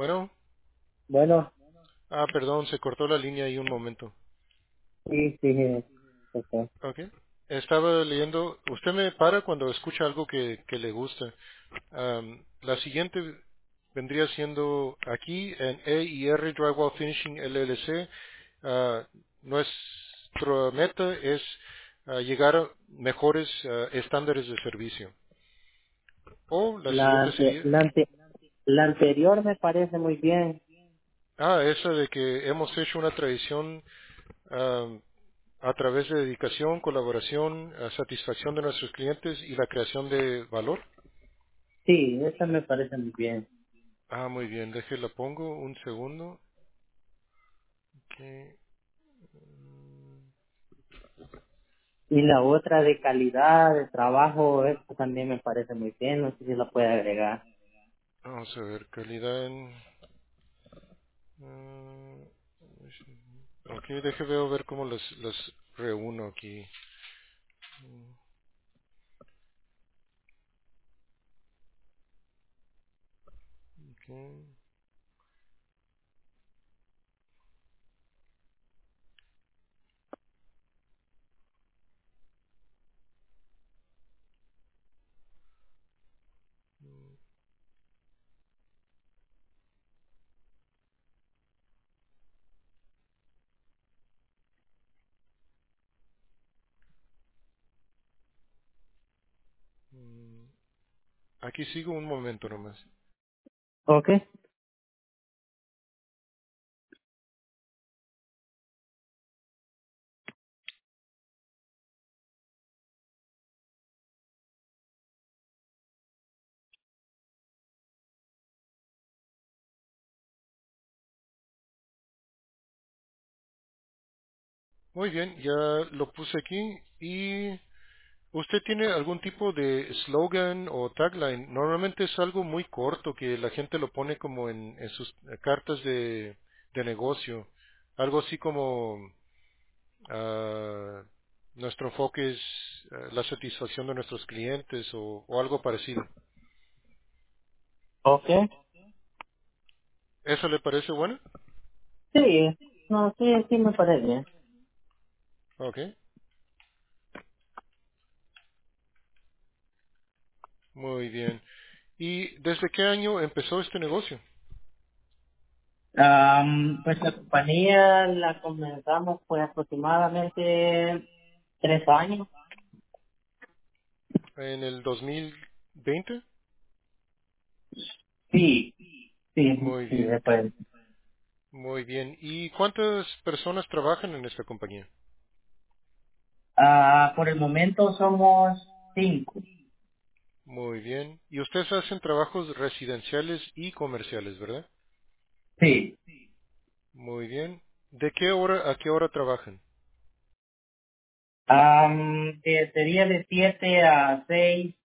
Bueno, Bueno, perdón, se cortó la línea ahí un momento. sí, sí, ok. Ok. Estaba leyendo, usted me para cuando escucha algo que le gusta. La siguiente vendría siendo aquí en E&R Drywall Finishing LLC. Nuestra meta es llegar a mejores estándares de servicio. O la La, siguiente ante- sería, la, ante- la anterior me parece muy bien. esa de que hemos hecho una tradición ah, a través de dedicación, colaboración, satisfacción de nuestros clientes y la creación de valor. Sí, esa me parece muy bien. Muy bien, déjela pongo un segundo. Ok. Y la otra de calidad, de trabajo, esta también me parece muy bien. No sé si la puede agregar. Vamos a ver, calidad en... mm, ok, déjeme ver cómo las reúno aquí. Ok. Mm, Aquí sigo un momento nomás. Ok. Muy bien, ya lo puse aquí. ¿Y usted tiene algún tipo de slogan o tagline? Normalmente es algo muy corto que la gente lo pone como en sus cartas de negocio. Algo así como ah, nuestro enfoque es la satisfacción de nuestros clientes o algo parecido. Ok. ¿Eso le parece bueno? Sí, no, sí, sí me parece bien. Ok, muy bien. ¿Y desde qué año empezó este negocio? Pues la compañía la comenzamos pues aproximadamente 3 años. ¿En el 2020? Sí, sí, Muy sí, bien, después. muy bien. ¿Y cuántas personas trabajan en esta compañía? Por el momento somos 5. Muy bien. Y ustedes hacen trabajos residenciales y comerciales, ¿verdad? Sí. Muy bien. ¿De qué hora a qué hora trabajan? Sería de 7 a 6.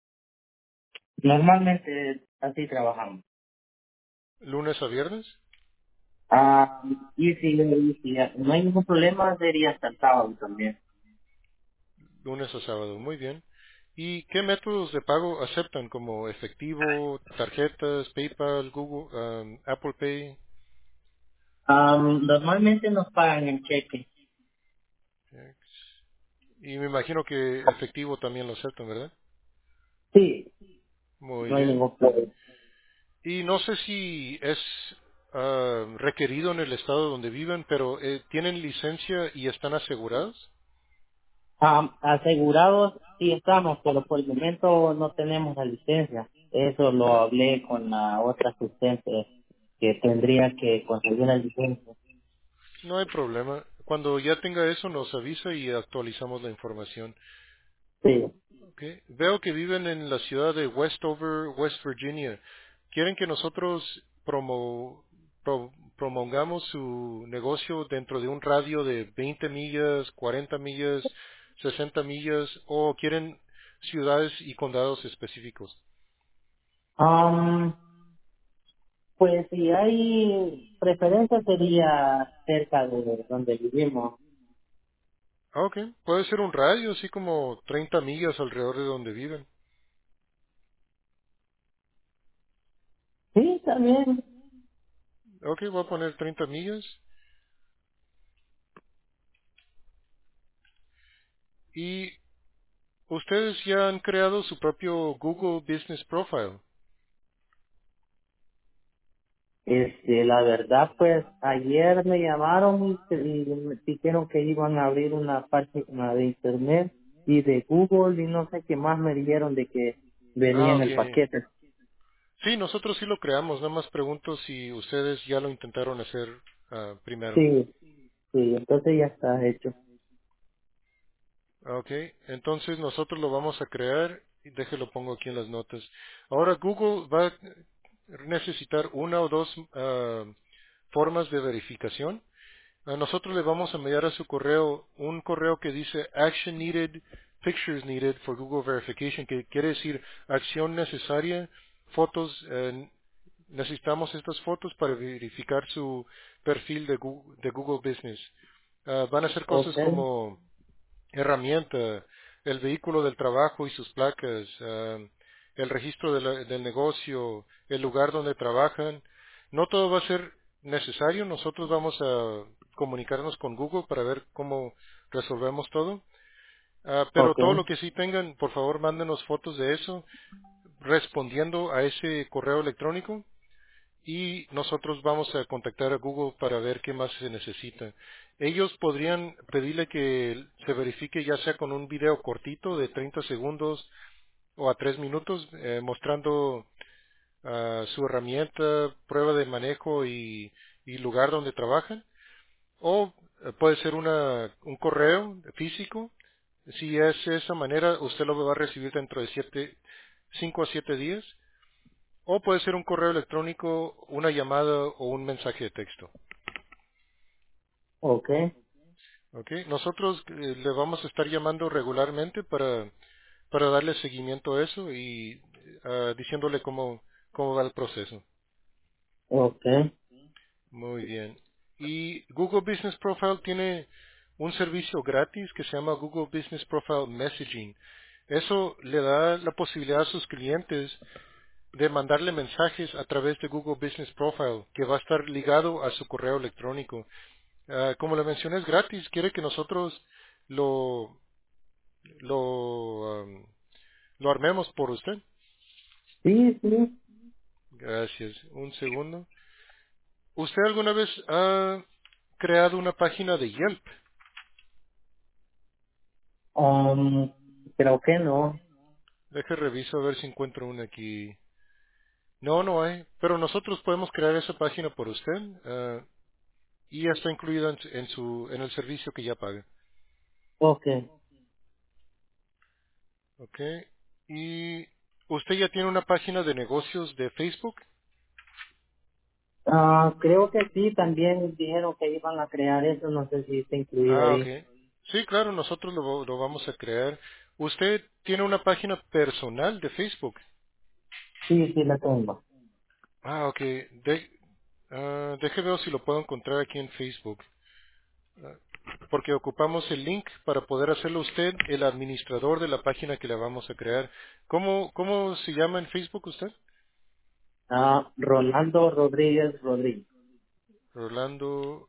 Normalmente así trabajamos. ¿Lunes a viernes? Y si no hay ningún problema, sería hasta el sábado también. Lunes a sábado, muy bien. ¿Y qué métodos de pago aceptan como efectivo, tarjetas, PayPal, Google, Apple Pay? Normalmente nos pagan en cheque. Y me imagino que efectivo también lo aceptan, ¿verdad? Sí, Muy no hay bien. ningún problema. Y no sé si es requerido en el estado donde viven, pero ¿tienen licencia y están asegurados? Asegurados sí estamos, pero por el momento no tenemos la licencia. Eso lo hablé con la otra asistente que tendría que conseguir la licencia. No hay problema. Cuando ya tenga eso nos avisa y actualizamos la información. Sí. Ok. Veo que viven en la ciudad de Westover, West Virginia. ¿Quieren que nosotros promongamos su negocio dentro de un radio de 20 millas, 40 millas, 60 millas o quieren ciudades y condados específicos? Um, pues si hay preferencia sería cerca de donde vivimos. Ok. Puede ser un radio, así como 30 millas alrededor de donde viven. Sí, también. Ok, voy a poner 30 millas. Y ustedes ya han creado su propio Google Business Profile. La verdad, pues ayer me llamaron y me dijeron que iban a abrir una página de internet y de Google y no sé qué más me dijeron de que venía Ah, en ok. el paquete. Sí, nosotros sí lo creamos. Nada más pregunto si ustedes ya lo intentaron hacer primero. Sí, sí, entonces ya está hecho. Ok, entonces nosotros lo vamos a crear y déjelo pongo aquí en las notas. Ahora Google va a necesitar una o dos formas de verificación. A nosotros le vamos a enviar a su correo un correo que dice Action Needed, Pictures Needed for Google Verification, que quiere decir acción necesaria, fotos, necesitamos estas fotos para verificar su perfil de Google Business. Van a ser cosas Okay, como herramienta, el vehículo del trabajo y sus placas, el registro del negocio, el lugar donde trabajan. No todo va a ser necesario. Nosotros vamos a comunicarnos con Google para ver cómo resolvemos todo. Pero todo okay, lo que sí tengan, por favor, mándenos fotos de eso respondiendo a ese correo electrónico y nosotros vamos a contactar a Google para ver qué más se necesita. Ellos podrían pedirle que se verifique ya sea con un video cortito de 30 segundos o a 3 minutos mostrando su herramienta, prueba de manejo y lugar donde trabajan. O puede ser un correo físico. Si es de esa manera, usted lo va a recibir dentro de 5 a 7 días. O puede ser un correo electrónico, una llamada o un mensaje de texto. okay, ¿Ok? Nosotros le vamos a estar llamando regularmente para darle seguimiento a eso y diciéndole cómo va el proceso. okay. Muy bien. Y Google Business Profile tiene un servicio gratis que se llama Google Business Profile Messaging. Eso le da la posibilidad a sus clientes de mandarle mensajes a través de Google Business Profile, que va a estar ligado a su correo electrónico. Como le mencioné, es gratis. ¿Quiere que nosotros lo, lo, lo armemos por usted? Sí, sí. Gracias. Un segundo. ¿Usted alguna vez ha creado una página de Yelp? Um, Creo que no. Deje reviso a ver si encuentro una aquí. No, no hay. Pero nosotros podemos crear esa página por usted y ya está incluida en el servicio que ya paga. Okay. ¿Ok? ¿Y usted ya tiene una página de negocios de Facebook? Creo que sí, también dijeron que iban a crear eso, no sé si está incluido Ah, ok. ahí. Sí, claro, nosotros lo vamos a crear. ¿Usted tiene una página personal de Facebook? Sí, sí la tengo. Ah, ok. Deje ver si lo puedo encontrar aquí en Facebook. Ah, Porque ocupamos el link para poder hacerlo usted el administrador de la página que le vamos a crear. ¿Cómo se llama en Facebook usted? Rolando Rodríguez Rodríguez. Rolando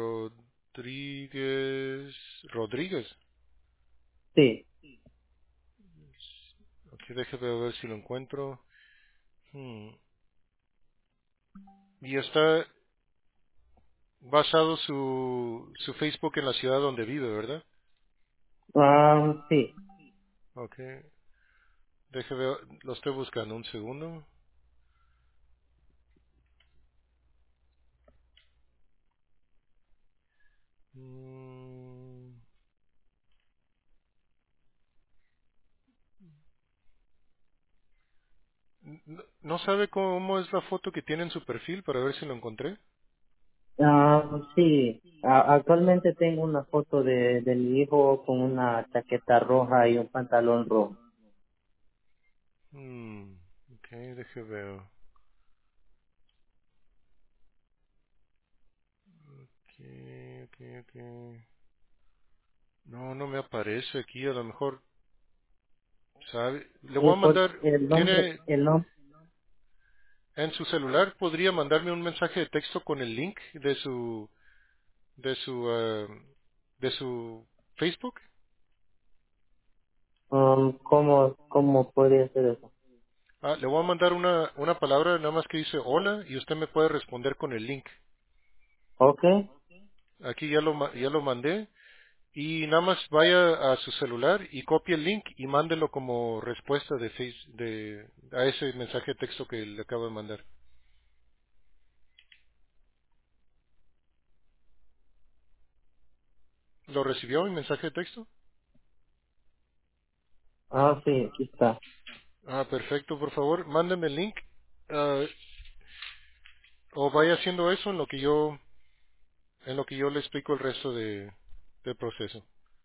Rodríguez. Rodríguez. Sí. Aquí déjeme ver si lo encuentro. Hmm. Y está basado su Facebook en la ciudad donde vive, ¿verdad? Sí. Ok. Déjeme ver, lo estoy buscando un segundo. Mm, ¿No sabe cómo es la foto que tiene en su perfil para ver si lo encontré? Sí. Actualmente tengo una foto de mi hijo con una chaqueta roja y un pantalón rojo. Hmm, ok, déjeme ver. Ok, ok, ok. No, no me aparece aquí. A lo mejor, ¿sabe? Le voy a Por mandar. el nombre, Tiene. En su celular podría mandarme un mensaje de texto con el link de su de su Facebook. ¿Cómo puede ser eso? Le voy a mandar una palabra nada más que dice hola y usted me puede responder con el link. Ok, Aquí ya lo mandé y nada más vaya a su celular y copie el link y mándelo como respuesta a ese mensaje de texto que le acabo de mandar. ¿Lo recibió mi mensaje de texto? sí, aquí está. Perfecto, por favor, mándeme el link ah, o vaya haciendo eso en lo que yo le explico el resto del proceso.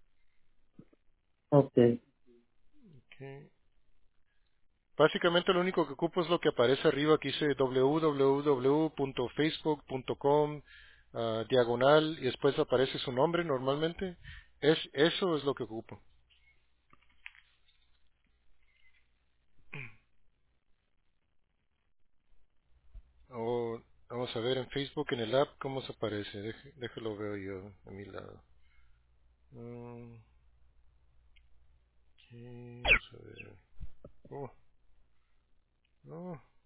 Ok, Ok. Básicamente lo único que ocupo es lo que aparece arriba que dice www.facebook.com diagonal y después aparece su nombre normalmente. Eso es lo que ocupo. O, vamos a ver en Facebook, en el app, cómo se aparece. Déjelo veo yo a mi lado. Ok, vamos a ver. Oh, no.